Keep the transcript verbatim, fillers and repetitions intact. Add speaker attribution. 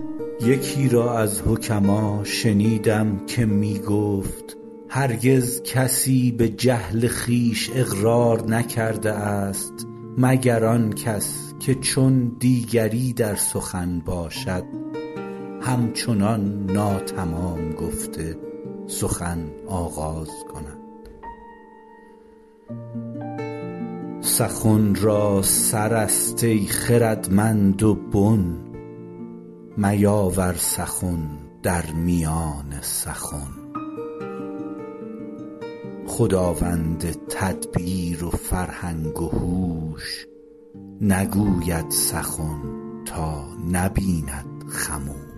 Speaker 1: یکی را از حکما شنیدم که می گفت هرگز کسی به جهل خویش اقرار نکرده است مگر آن کس که چون دیگری در سخن باشد همچنان ناتمام گفته سخن آغاز کند. سخن را سر است ای خردمند و بن، میاور سخن در میان سخن. خداوند تدبیر و فرهنگ و هوش، نگوید سخن تا نبیند خموش.